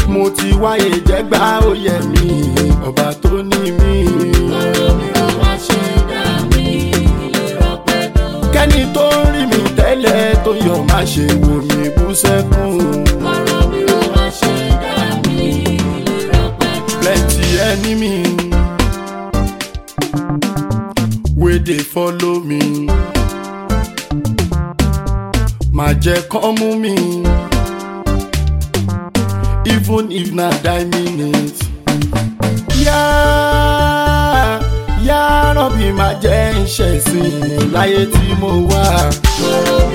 mo ti wáyé jẹ́gbá oyè mi ọba tó ní mi. ọ̀rọ̀ mi ò wá ṣe dá mi ìrọ̀pẹ́ dùn. kẹ́ni tó ń rí mi tẹ́lẹ̀ tó yọ̀ má ṣe wò mí bú sẹ́kún. ọ̀rọ̀ mi ò wá ṣe dá mi ìrọ̀pẹ́ dùn. plenty enemy wey dey follow me. má jẹ́ kán mú mi even if na die minute. yá rọ̀bì má jẹ́ ìṣẹ̀sìn láyé tí mo wà. ọ̀rọ̀